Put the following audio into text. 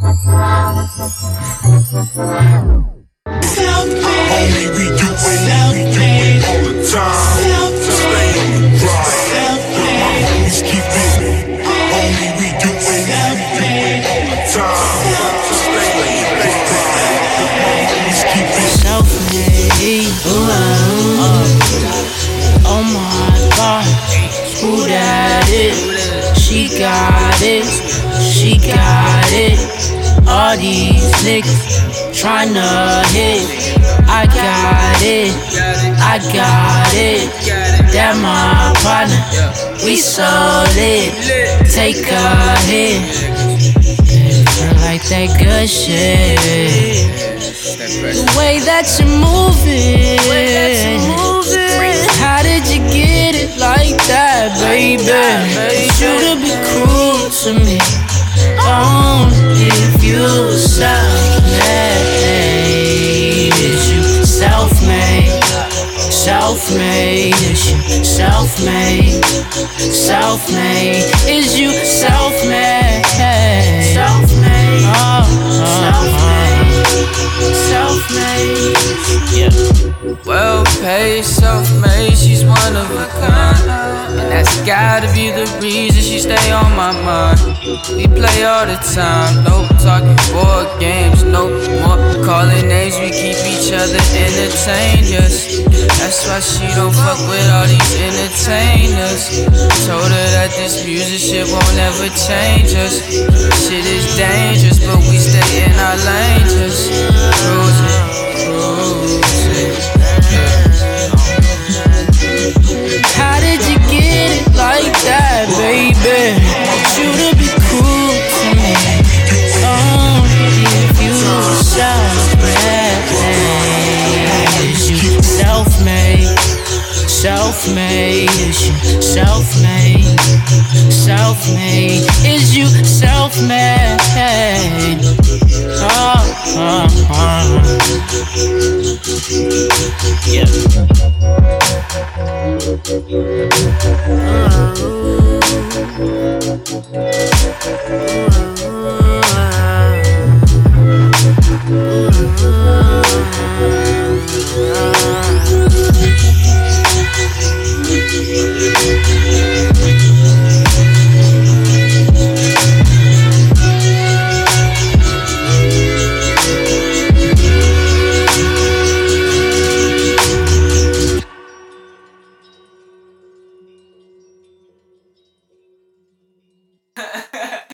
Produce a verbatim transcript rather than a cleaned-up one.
Homie, we do it, we do it all the time. Stay on the grind. My homies keep it. Homie, we do it, we do it all the time. Stay on the grind. My homies keep it. Self-made, ooh, oh my God, who that is? She got it, she got it. All these niggas tryna hit, I got it, I got it. That my partner, we solid. Take a hit, feel like that good shit. The way that you're moving, how did you get it like that, baby? Should've been cruel to me. Only if you self-made, is you self-made, self-made, is you self-made, self-made, is you self-made, self-made, oh, self-made, self-made, yeah. Well-paid, self-made, she's one of a kind, and that's gotta be the reason she stay on my mind. We play all the time, no talking board games, no more calling names. We keep each other entertained, yes. That's why she don't fuck with all these entertainers. Told her that this music shit won't ever change us. Shit is dangerous, but we stay in our lane, just cruising, cruising. How did you get it like that, baby? Should've been cool to me. Only if you self-made, is you self-made, self-made, is you self-made, self-made, is you self-made. Oh, oh, oh. Yeah. Uh,